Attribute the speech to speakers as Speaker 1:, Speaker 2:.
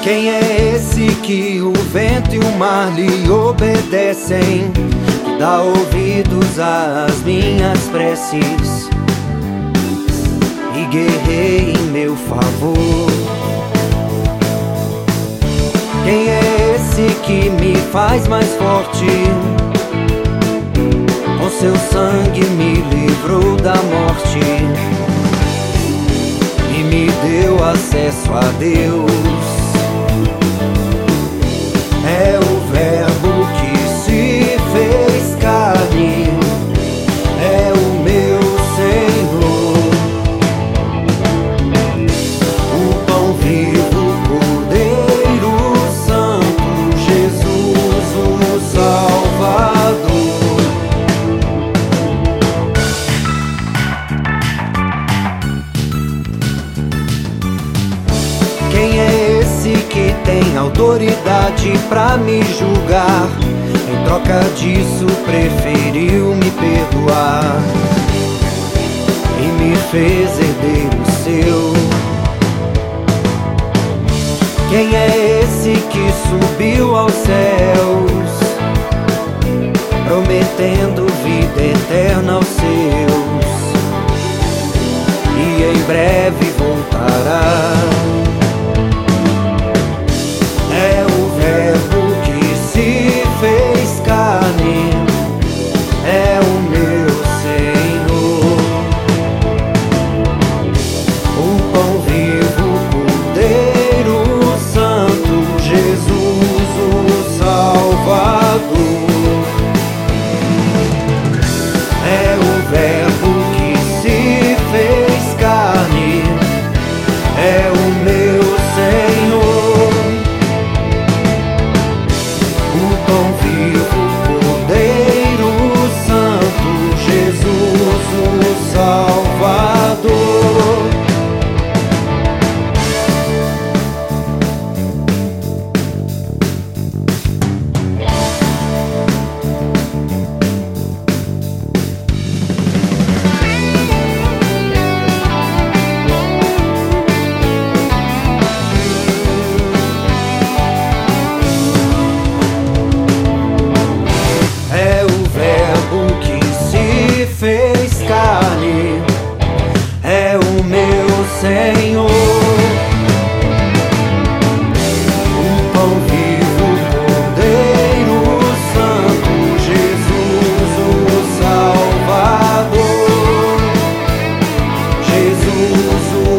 Speaker 1: Quem é esse que o vento e o mar lhe obedecem? Dá ouvidos às minhas preces e guerreia em meu favor. Quem é esse que me faz mais forte? Com seu sangue me livrou da morte e me deu acesso a Deus. É o Verbo que se fez carne, é o meu Senhor, o pão vivo, Cordeiro Santo, Jesus o Salvador. Quem é esse que tem autoridade pra me julgar? Em troca disso preferiu me perdoar e me fez herdeiro seu. Quem é esse que subiu aos céus, prometendo vida eterna aos seus, e em breve voltará? É o Verbo que se fez carne, é o meu Senhor, o pão vivo, Cordeiro Santo, Jesus o Salvador. É o Verbo que se fez carne, é o meu Senhor, pão vivo, Cordeiro Santo, Jesus o Salvador. Fez carne, é o meu Senhor, o pão vivo, Cordeiro Santo, Jesus o Salvador, Jesus o